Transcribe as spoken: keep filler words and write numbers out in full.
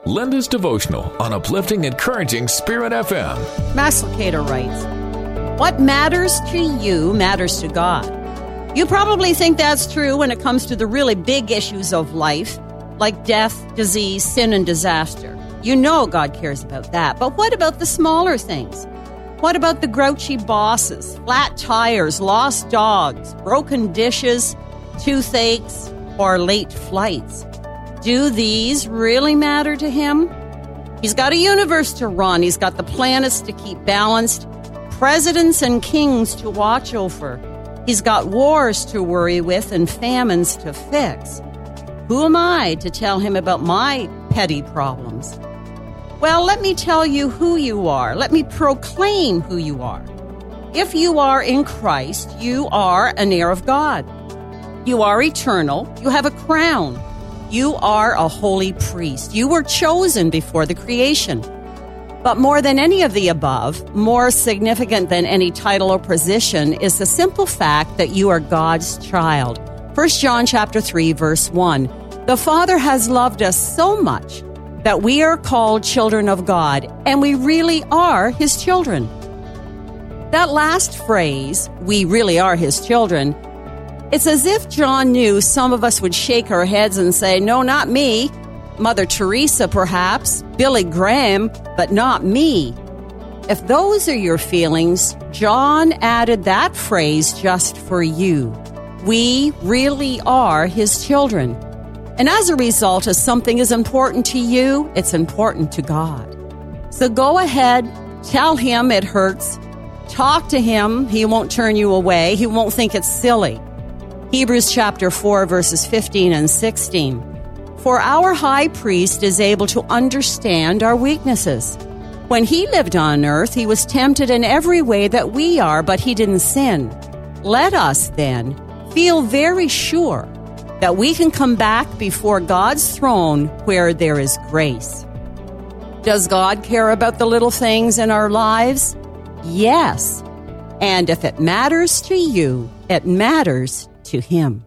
Linda's Devotional on Uplifting, Encouraging Spirit F M. Max Lucado writes, "What matters to you matters to God." You probably think that's true when it comes to the really big issues of life, like death, disease, sin, and disaster. You know God cares about that. But what about the smaller things? What about the grouchy bosses, flat tires, lost dogs, broken dishes, toothaches, or late flights? Do these really matter to him? He's got a universe to run. He's got the planets to keep balanced, presidents and kings to watch over. He's got wars to worry with and famines to fix. Who am I to tell him about my petty problems? Well, let me tell you who you are. Let me proclaim who you are. If you are in Christ, you are an heir of God. You are eternal. You have a crown. You are a holy priest. You were chosen before the creation. But more than any of the above, more significant than any title or position, is the simple fact that you are God's child. First John chapter three, verse one. The Father has loved us so much that we are called children of God, and we really are His children. That last phrase, we really are His children, it's as if John knew some of us would shake our heads and say, no, not me. Mother Teresa, perhaps, Billy Graham, but not me. If those are your feelings, John added that phrase just for you. We really are His children. And as a result, if something is important to you, it's important to God. So go ahead, tell Him it hurts. Talk to Him. He won't turn you away. He won't think it's silly. Hebrews chapter four, verses fifteen and sixteen. For our high priest is able to understand our weaknesses. When he lived on earth, he was tempted in every way that we are, but he didn't sin. Let us, then, feel very sure that we can come back before God's throne where there is grace. Does God care about the little things in our lives? Yes. And if it matters to you, it matters to Him.